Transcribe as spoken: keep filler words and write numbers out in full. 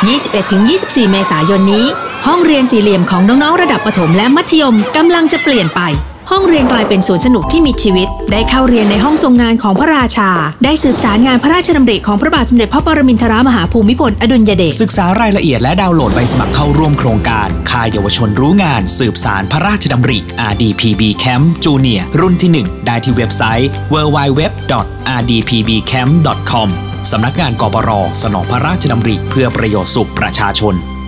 ยี่สิบเอ็ดถึงยี่สิบสี่ เมษายนนี้ห้องเรียนสี่เหลี่ยมของน้องๆระดับประถมและมัธยมกำลังจะเปลี่ยนไปห้องเรียนกลายเป็นสวนสนุกที่มีชีวิตได้เข้าเรียนในห้องทรงงานของพระราชาได้สืบสารงานพระราชดำริของพระบาทสมเด็จพระปรมินทรมหาภูมิพลอดุลยเดชศึกษารายละเอียดและดาวน์โหลดใบสมัครเข้าร่วมโครงการค่ายเยาวชนรู้งานสืบสารพระราชดำริ อาร์ ดี พี บี Camp Junior รุ่นที่หนึ่งได้ที่เว็บไซต์ ดับเบิลยู ดับเบิลยู ดับเบิลยู ดอท อาร์ ดี พี บี แคมป์ ดอท คอม สำนักงานกปร.สนองพระราชดำริเพื่อประโยชน์สุขประชาชน